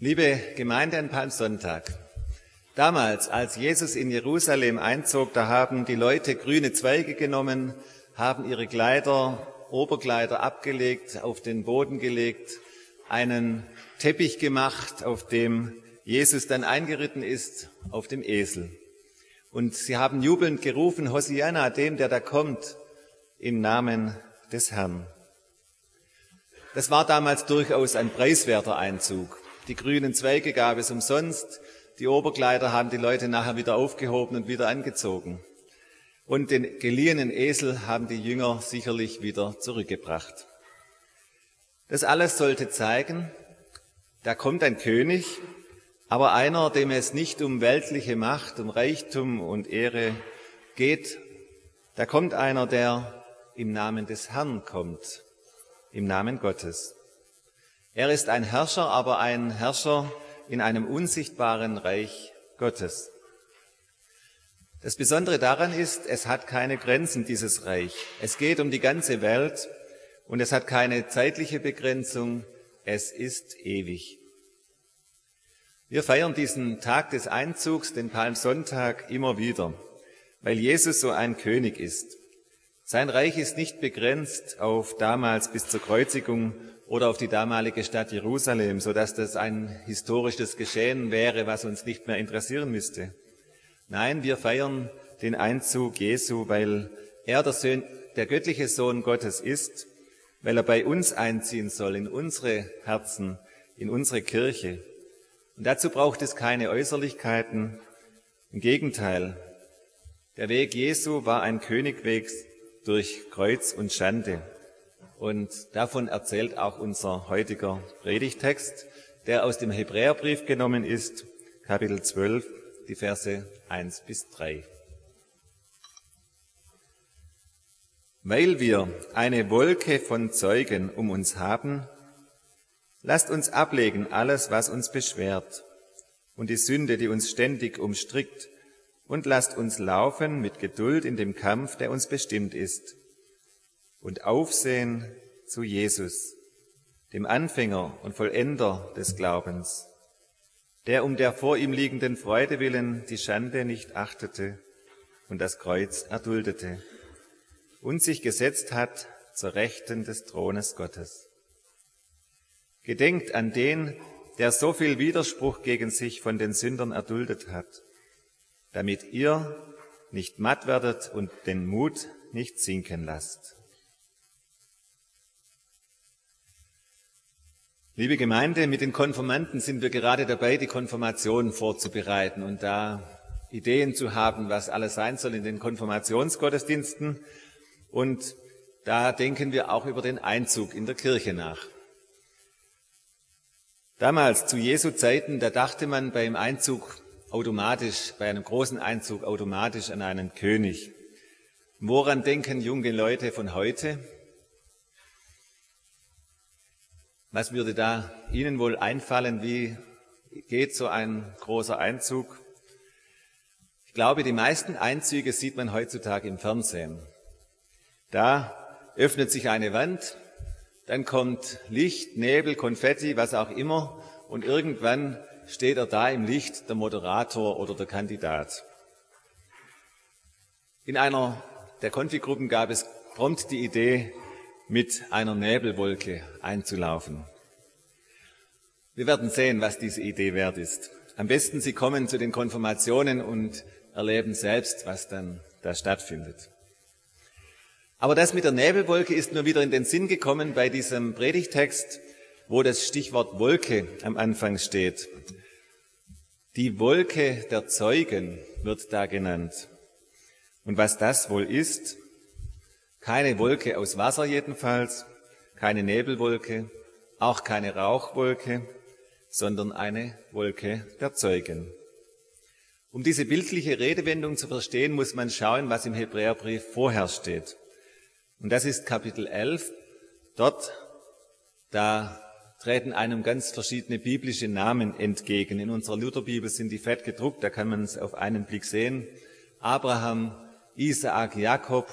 Liebe Gemeinde an Palmsonntag, damals, als Jesus in Jerusalem einzog, da haben die Leute grüne Zweige genommen, haben ihre Kleider, Oberkleider abgelegt, auf den Boden gelegt, einen Teppich gemacht, auf dem Jesus dann eingeritten ist, auf dem Esel. Und sie haben jubelnd gerufen, Hosianna, dem, der da kommt, im Namen des Herrn. Das war damals durchaus ein preiswerter Einzug. Die grünen Zweige gab es umsonst, die Oberkleider haben die Leute nachher wieder aufgehoben und wieder angezogen. Und den geliehenen Esel haben die Jünger sicherlich wieder zurückgebracht. Das alles sollte zeigen, da kommt ein König, aber einer, dem es nicht um weltliche Macht, um Reichtum und Ehre geht. Da kommt einer, der im Namen des Herrn kommt, im Namen Gottes. Er ist ein Herrscher, aber ein Herrscher in einem unsichtbaren Reich Gottes. Das Besondere daran ist, es hat keine Grenzen, dieses Reich. Es geht um die ganze Welt und es hat keine zeitliche Begrenzung. Es ist ewig. Wir feiern diesen Tag des Einzugs, den Palmsonntag, immer wieder, weil Jesus so ein König ist. Sein Reich ist nicht begrenzt auf damals bis zur Kreuzigung oder auf die damalige Stadt Jerusalem, sodass das ein historisches Geschehen wäre, was uns nicht mehr interessieren müsste. Nein, wir feiern den Einzug Jesu, weil er der göttliche Sohn Gottes ist, weil er bei uns einziehen soll, in unsere Herzen, in unsere Kirche. Und dazu braucht es keine Äußerlichkeiten. Im Gegenteil, der Weg Jesu war ein Königweg durch Kreuz und Schande. Und davon erzählt auch unser heutiger Predigtext, der aus dem Hebräerbrief genommen ist, Kapitel 12, die Verse 1 bis 3. Weil wir eine Wolke von Zeugen um uns haben, lasst uns ablegen alles, was uns beschwert und die Sünde, die uns ständig umstrickt, und lasst uns laufen mit Geduld in dem Kampf, der uns bestimmt ist, und aufsehen zu Jesus, dem Anfänger und Vollender des Glaubens, der um der vor ihm liegenden Freude willen die Schande nicht achtete und das Kreuz erduldete und sich gesetzt hat zur Rechten des Thrones Gottes. Gedenkt an den, der so viel Widerspruch gegen sich von den Sündern erduldet hat, damit ihr nicht matt werdet und den Mut nicht sinken lasst. Liebe Gemeinde, mit den Konfirmanden sind wir gerade dabei, die Konfirmation vorzubereiten und da Ideen zu haben, was alles sein soll in den Konfirmationsgottesdiensten. Und da denken wir auch über den Einzug in der Kirche nach. Damals, zu Jesu Zeiten, da dachte man beim Einzug automatisch, bei einem großen Einzug automatisch an einen König. Woran denken junge Leute von heute? Was würde da Ihnen wohl einfallen? Wie geht so ein großer Einzug? Ich glaube, die meisten Einzüge sieht man heutzutage im Fernsehen. Da öffnet sich eine Wand, dann kommt Licht, Nebel, Konfetti, was auch immer, und irgendwann steht er da im Licht, der Moderator oder der Kandidat. In einer der Konfigruppen gab es prompt die Idee, mit einer Nebelwolke einzulaufen. Wir werden sehen, was diese Idee wert ist. Am besten, Sie kommen zu den Konfirmationen und erleben selbst, was dann da stattfindet. Aber das mit der Nebelwolke ist mir wieder in den Sinn gekommen bei diesem Predigtext, wo das Stichwort Wolke am Anfang steht. Die Wolke der Zeugen wird da genannt. Und was das wohl ist? Keine Wolke aus Wasser jedenfalls, keine Nebelwolke, auch keine Rauchwolke, sondern eine Wolke der Zeugen. Um diese bildliche Redewendung zu verstehen, muss man schauen, was im Hebräerbrief vorher steht. Und das ist Kapitel 11. Dort, da treten einem ganz verschiedene biblische Namen entgegen. In unserer Lutherbibel sind die fett gedruckt, da kann man es auf einen Blick sehen. Abraham, Isaak, Jakob,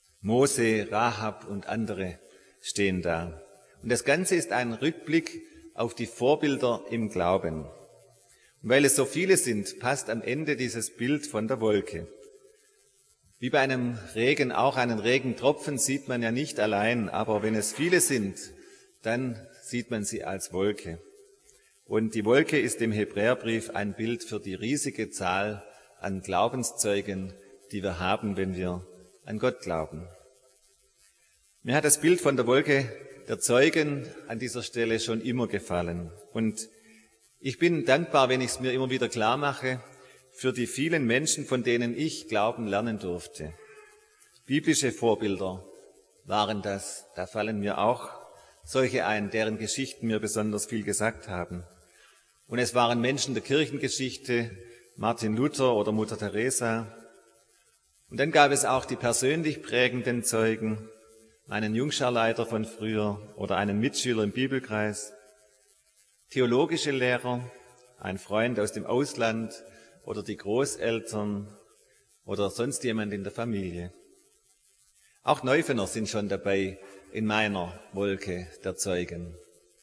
Mose, Rahab und andere stehen da. Und das Ganze ist ein Rückblick auf die Vorbilder im Glauben. Und weil es so viele sind, passt am Ende dieses Bild von der Wolke. Wie bei einem Regen, auch einen Regentropfen sieht man ja nicht allein, aber wenn es viele sind, dann sieht man sie als Wolke. Und die Wolke ist im Hebräerbrief ein Bild für die riesige Zahl an Glaubenszeugen, die wir haben, wenn wir an Gott glauben. Mir hat das Bild von der Wolke der Zeugen an dieser Stelle schon immer gefallen. Und ich bin dankbar, wenn ich es mir immer wieder klar mache, für die vielen Menschen, von denen ich Glauben lernen durfte. Biblische Vorbilder waren das. Da fallen mir auch solche ein, deren Geschichten mir besonders viel gesagt haben. Und es waren Menschen der Kirchengeschichte, Martin Luther oder Mutter Teresa. Und dann gab es auch die persönlich prägenden Zeugen, einen Jungscharleiter von früher oder einen Mitschüler im Bibelkreis, theologische Lehrer, ein Freund aus dem Ausland oder die Großeltern oder sonst jemand in der Familie. Auch Neufener sind schon dabei in meiner Wolke der Zeugen.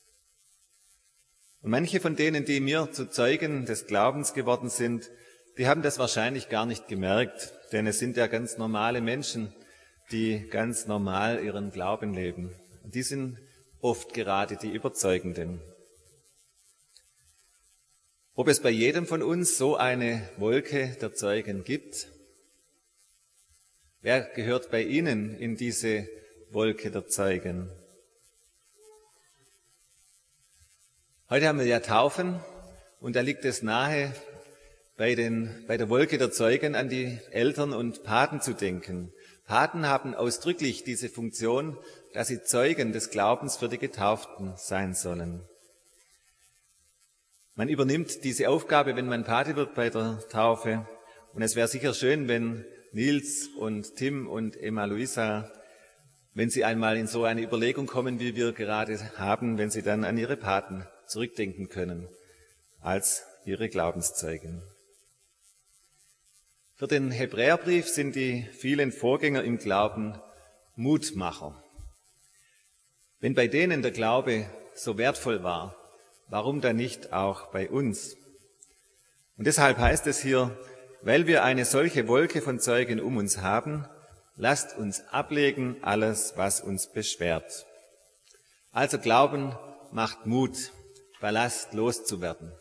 Und manche von denen, die mir zu Zeugen des Glaubens geworden sind, die haben das wahrscheinlich gar nicht gemerkt, denn es sind ja ganz normale Menschen, die ganz normal ihren Glauben leben. Und die sind oft gerade die Überzeugenden. Ob es bei jedem von uns so eine Wolke der Zeugen gibt? Wer gehört bei Ihnen in diese Wolke der Zeugen? Heute haben wir ja Taufen und da liegt es nahe, bei der Wolke der Zeugen an die Eltern und Paten zu denken. Paten haben ausdrücklich diese Funktion, dass sie Zeugen des Glaubens für die Getauften sein sollen. Man übernimmt diese Aufgabe, wenn man Pate wird bei der Taufe. Und es wäre sicher schön, wenn Nils und Tim und Emma Luisa, wenn sie einmal in so eine Überlegung kommen, wie wir gerade haben, wenn sie dann an ihre Paten zurückdenken können, als ihre Glaubenszeugen. Für den Hebräerbrief sind die vielen Vorgänger im Glauben Mutmacher. Wenn bei denen der Glaube so wertvoll war, warum dann nicht auch bei uns? Und deshalb heißt es hier, weil wir eine solche Wolke von Zeugen um uns haben, lasst uns ablegen alles, was uns beschwert. Also Glauben macht Mut, Ballast loszuwerden.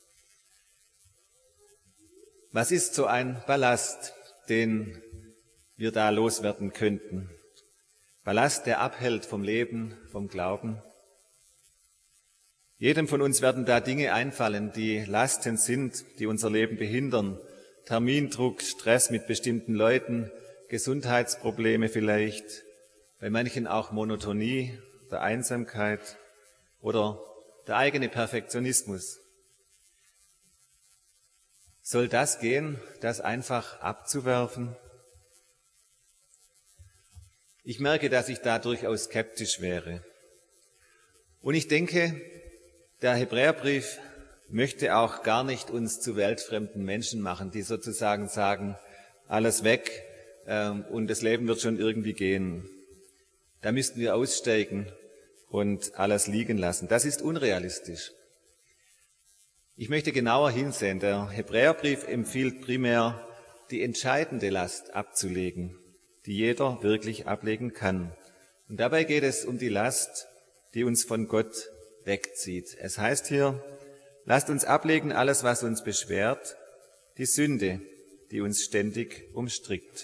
Was ist so ein Ballast, den wir da loswerden könnten? Ballast, der abhält vom Leben, vom Glauben. Jedem von uns werden da Dinge einfallen, die Lasten sind, die unser Leben behindern. Termindruck, Stress mit bestimmten Leuten, Gesundheitsprobleme vielleicht, bei manchen auch Monotonie, der Einsamkeit oder der eigene Perfektionismus. Soll das gehen, das einfach abzuwerfen? Ich merke, dass ich da durchaus skeptisch wäre. Und ich denke, der Hebräerbrief möchte auch gar nicht uns zu weltfremden Menschen machen, die sozusagen sagen, alles weg und das Leben wird schon irgendwie gehen. Da müssten wir aussteigen und alles liegen lassen. Das ist unrealistisch. Ich möchte genauer hinsehen. Der Hebräerbrief empfiehlt primär, die entscheidende Last abzulegen, die jeder wirklich ablegen kann. Und dabei geht es um die Last, die uns von Gott wegzieht. Es heißt hier, lasst uns ablegen alles, was uns beschwert, die Sünde, die uns ständig umstrickt.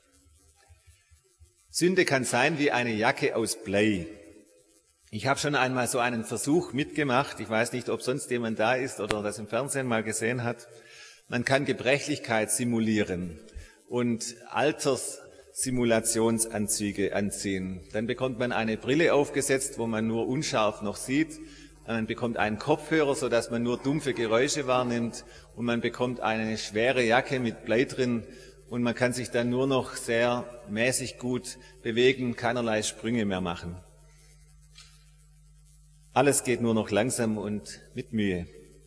Sünde kann sein wie eine Jacke aus Blei. Ich habe schon einmal so einen Versuch mitgemacht. Ich weiß nicht, ob sonst jemand da ist oder das im Fernsehen mal gesehen hat. Man kann Gebrechlichkeit simulieren und Alterssimulationsanzüge anziehen. Dann bekommt man eine Brille aufgesetzt, wo man nur unscharf noch sieht. Man bekommt einen Kopfhörer, sodass man nur dumpfe Geräusche wahrnimmt. Und man bekommt eine schwere Jacke mit Blei drin. Und man kann sich dann nur noch sehr mäßig gut bewegen, keinerlei Sprünge mehr machen. Alles geht nur noch langsam und mit Mühe.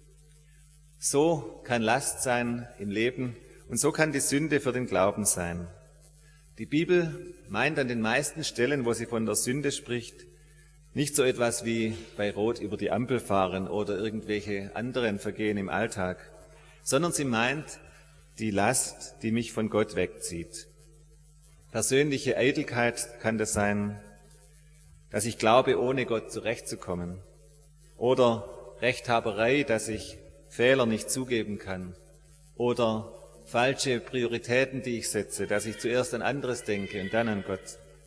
So kann Last sein im Leben und so kann die Sünde für den Glauben sein. Die Bibel meint an den meisten Stellen, wo sie von der Sünde spricht, Nicht so etwas wie bei Rot über die Ampel fahren oder irgendwelche anderen Vergehen im Alltag, sondern sie meint die Last, die mich von Gott wegzieht. Persönliche Eitelkeit kann das sein, dass ich glaube, ohne Gott zurechtzukommen. Oder Rechthaberei, dass ich Fehler nicht zugeben kann. Oder falsche Prioritäten, die ich setze, dass ich zuerst an anderes denke und dann an Gott.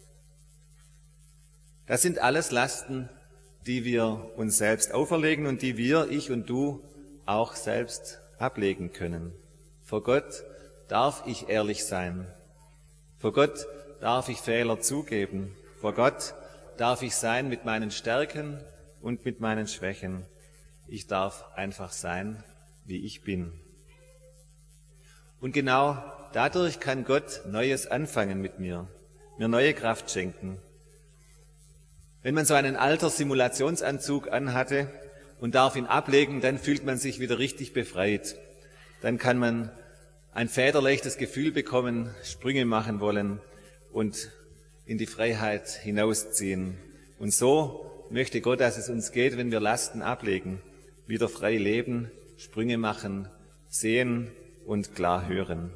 Das sind alles Lasten, die wir uns selbst auferlegen und die wir, ich und du, auch selbst ablegen können. Vor Gott darf ich ehrlich sein. Vor Gott darf ich Fehler zugeben. Vor Gott darf ich sein mit meinen Stärken und mit meinen Schwächen. Ich darf einfach sein, wie ich bin. Und genau dadurch kann Gott Neues anfangen mit mir neue Kraft schenken. Wenn man so einen alten Simulationsanzug anhatte und darf ihn ablegen, dann fühlt man sich wieder richtig befreit. Dann kann man ein federleichtes Gefühl bekommen, Sprünge machen wollen und in die Freiheit hinausziehen. Und so möchte Gott, dass es uns geht, wenn wir Lasten ablegen, wieder frei leben, Sprünge machen, sehen und klar hören.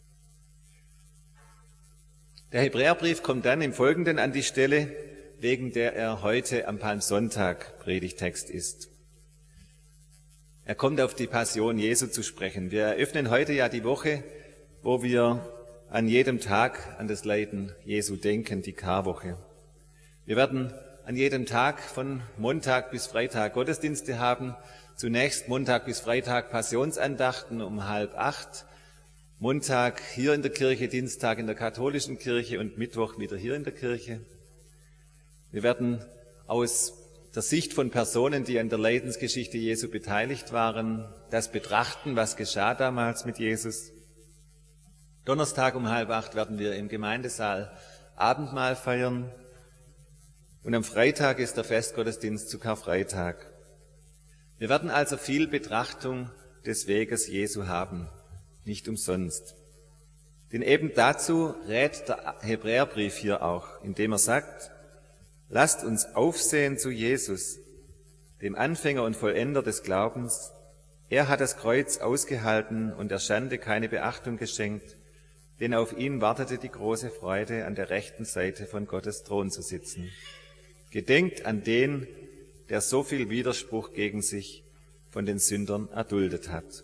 Der Hebräerbrief kommt dann im Folgenden an die Stelle, wegen der er heute am Palmsonntag Predigtext ist. Er kommt auf die Passion Jesu zu sprechen. Wir eröffnen heute ja die Woche, wo wir an jedem Tag an das Leiden Jesu denken, die Karwoche. Wir werden an jedem Tag von Montag bis Freitag Gottesdienste haben. Zunächst Montag bis Freitag Passionsandachten um 7:30. Montag hier in der Kirche, Dienstag in der katholischen Kirche und Mittwoch wieder hier in der Kirche. Wir werden aus der Sicht von Personen, die an der Leidensgeschichte Jesu beteiligt waren, das betrachten, was geschah damals mit Jesus. Donnerstag um 7:30 werden wir im Gemeindesaal Abendmahl feiern. Und am Freitag ist der Festgottesdienst zu Karfreitag. Wir werden also viel Betrachtung des Weges Jesu haben, nicht umsonst. Denn eben dazu rät der Hebräerbrief hier auch, indem er sagt, lasst uns aufsehen zu Jesus, dem Anfänger und Vollender des Glaubens. Er hat das Kreuz ausgehalten und der Schande keine Beachtung geschenkt, denn auf ihn wartete die große Freude, an der rechten Seite von Gottes Thron zu sitzen. Gedenkt an den, der so viel Widerspruch gegen sich von den Sündern erduldet hat.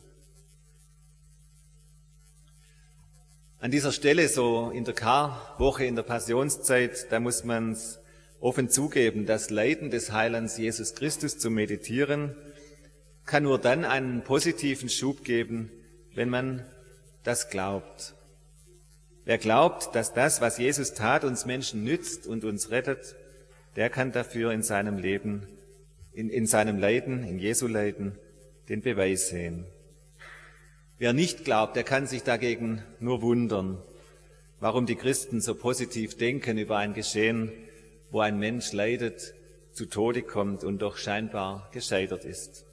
An dieser Stelle, so in der Karwoche, in der Passionszeit, da muss man es offen zugeben, das Leiden des Heilands Jesus Christus zu meditieren, kann nur dann einen positiven Schub geben, wenn man das glaubt. Wer glaubt, dass das, was Jesus tat, uns Menschen nützt und uns rettet, der kann dafür in seinem Leben, in seinem Leiden, in Jesu Leiden, den Beweis sehen. Wer nicht glaubt, der kann sich dagegen nur wundern, warum die Christen so positiv denken über ein Geschehen, wo ein Mensch leidet, zu Tode kommt und doch scheinbar gescheitert ist.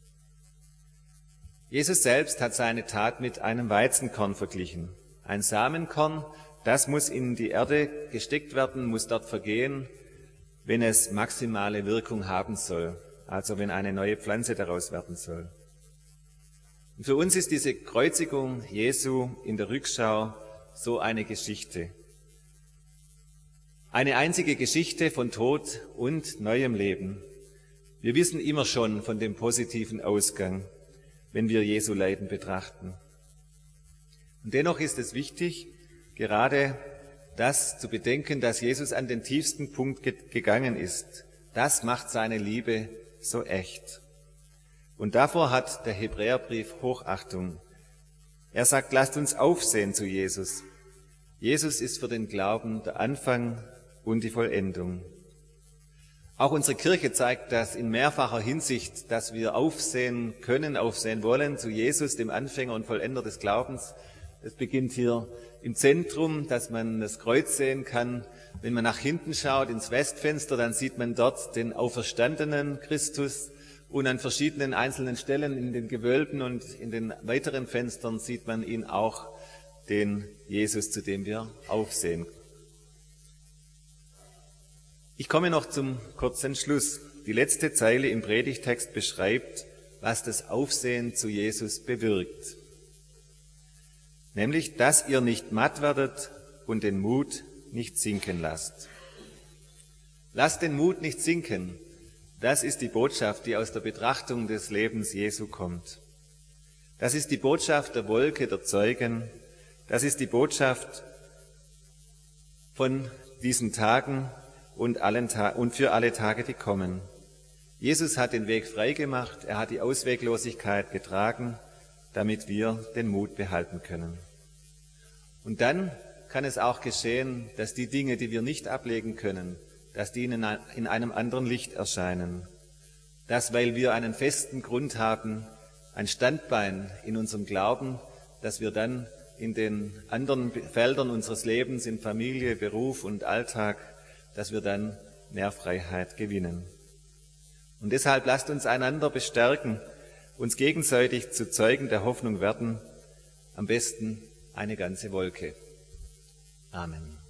Jesus selbst hat seine Tat mit einem Weizenkorn verglichen. Ein Samenkorn, das muss in die Erde gesteckt werden, muss dort vergehen, wenn es maximale Wirkung haben soll, also wenn eine neue Pflanze daraus werden soll. Und für uns ist diese Kreuzigung Jesu in der Rückschau so eine Geschichte. Eine einzige Geschichte von Tod und neuem Leben. Wir wissen immer schon von dem positiven Ausgang, wenn wir Jesu Leiden betrachten. Und dennoch ist es wichtig, gerade das zu bedenken, dass Jesus an den tiefsten Punkt gegangen ist. Das macht seine Liebe so echt. Und davor hat der Hebräerbrief Hochachtung. Er sagt, lasst uns aufsehen zu Jesus. Jesus ist für den Glauben der Anfang und die Vollendung. Auch unsere Kirche zeigt das in mehrfacher Hinsicht, dass wir aufsehen können, aufsehen wollen zu Jesus, dem Anfänger und Vollender des Glaubens. Das beginnt hier im Zentrum, dass man das Kreuz sehen kann. Wenn man nach hinten schaut ins Westfenster, dann sieht man dort den auferstandenen Christus und an verschiedenen einzelnen Stellen in den Gewölben und in den weiteren Fenstern sieht man ihn auch, den Jesus, zu dem wir aufsehen. Ich komme noch zum kurzen Schluss. Die letzte Zeile im Predigtext beschreibt, was das Aufsehen zu Jesus bewirkt. Nämlich, dass ihr nicht matt werdet und den Mut nicht sinken lasst. Lasst den Mut nicht sinken. Das ist die Botschaft, die aus der Betrachtung des Lebens Jesu kommt. Das ist die Botschaft der Wolke der Zeugen. Das ist die Botschaft von diesen Tagen und für alle Tage, die kommen. Jesus hat den Weg frei gemacht, er hat die Ausweglosigkeit getragen, damit wir den Mut behalten können. Und dann kann es auch geschehen, dass die Dinge, die wir nicht ablegen können, dass die in einem anderen Licht erscheinen. Dass, weil wir einen festen Grund haben, ein Standbein in unserem Glauben, dass wir dann in den anderen Feldern unseres Lebens, in Familie, Beruf und Alltag, dass wir dann mehr Freiheit gewinnen. Und deshalb lasst uns einander bestärken, uns gegenseitig zu Zeugen der Hoffnung werden, am besten eine ganze Wolke. Amen.